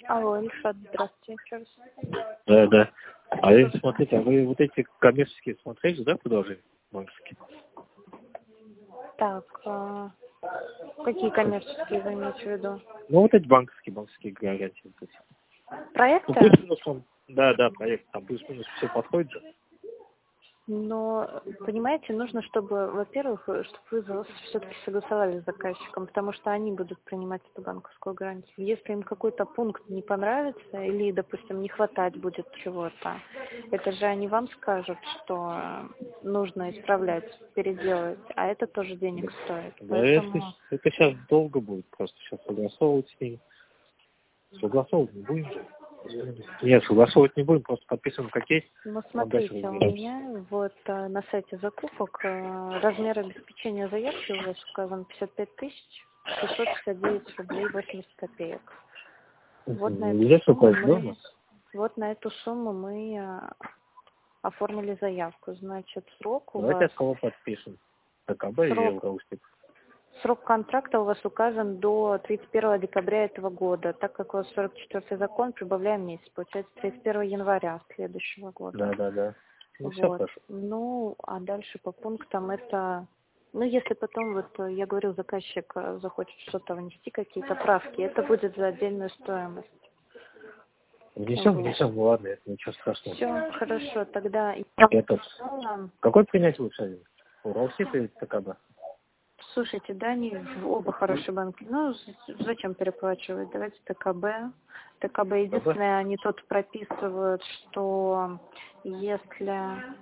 Алло, Ильшат, здравствуйте еще раз. Да, да. А смотрите, а вы вот эти коммерческие смотрели, да, предложения банковские? Так, какие коммерческие вы имеете в виду? Ну, вот эти банковские гарантии. Вот эти. Ну, Проекты? плюс-минус он, да, проект, там плюс-минус все подходит же. Но, понимаете, нужно, чтобы, во-первых, чтобы вы все-таки согласовали с заказчиком, потому что они будут принимать эту банковскую гарантию. Если им какой-то пункт не понравится или, допустим, не хватать будет чего-то, это же они вам скажут, что нужно исправлять, переделать, а это тоже денег стоит. Да, Поэтому... это сейчас долго будет, просто сейчас согласовывать с ними. Согласовывать не будем же. Нет, согласовывать не будем, просто подписываем как есть. Ну, смотрите, у меня вот на сайте закупок размер обеспечения заявки у вас указан 55 659 рублей 80 копеек. Вот на эту сумму мы оформили заявку. Значит, срок у Давайте вас... от кого подпишем. ТКБ и Евроустип. Срок контракта у вас указан до 31 декабря этого года. Так как у вас 44-й закон, прибавляем месяц. Получается 31 января следующего года. Да. Ну, Вот. все хорошо. Ну, а дальше по пунктам это... Ну, если потом, вот я говорю, заказчик захочет что-то внести, какие-то правки, это будет за отдельную стоимость. Внесем, ладно, это ничего страшного. Все, хорошо, тогда... Какой принять лучше? Уралсиб или ТКБ? Слушайте, да, они оба хорошие банки. Ну, зачем переплачивать? Давайте ТКБ. ТКБ единственное, они тут прописывают, что если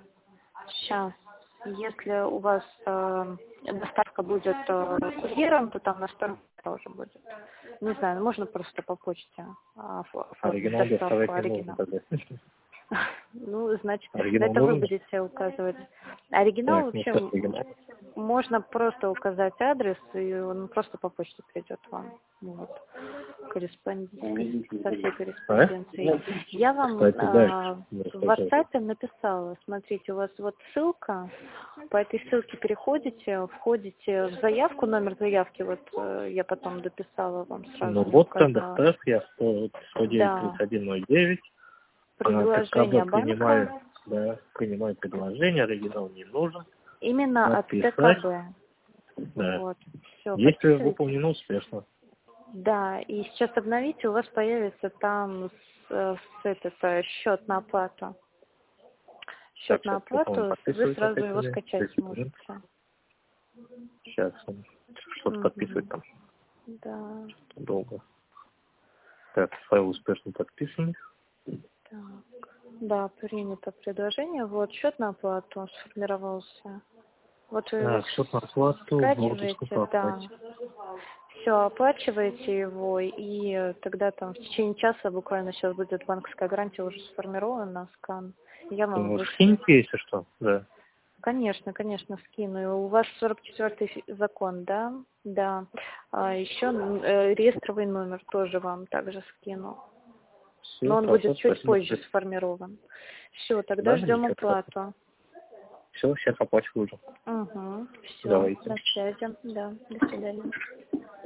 у вас доставка будет курьером, то там на стоимость тоже будет. Не знаю, можно просто по почте Оригинал доставку оригинал. Ну, значит, Оригинал это вы нужен? будете указывать. Оригинал вообще можно просто указать адрес, и он просто по почте придет вам. Вот. Со всей корреспонденцией. Я вам в WhatsApp написала, смотрите, у вас вот ссылка, по этой ссылке переходите, входите в заявку, номер заявки, вот я потом дописала вам сразу. Ну вот ТНДФ, я 109-3109. Предложение банка. Принимаю предложение, оригинал не нужен. Именно подписать. От ТКБ. Да. Вот. Все, если выполнено успешно. Да, и сейчас обновите, у вас появится там счет на оплату. Счет на оплату, вы сразу его скачать сможете. Сейчас что-то подписывать там. Да. Долго. Так, файл успешно подписан. Так. Да, принято предложение. Вот счет на оплату сформировался. Вот вы счет на оплату. скачиваете, да. Все, оплачиваете его, и тогда там в течение часа буквально сейчас будет банковская гарантия уже сформирована, скан. Я вам скиньте, если что, да. Конечно, скину. У вас 44-й закон, да? Да. А еще реестровый номер тоже вам также скину. Но он будет чуть позже сформирован. Все, тогда ждем оплату. Все, сейчас оплачиваю уже. Угу. Все, Давайте. на связи. Да, до свидания.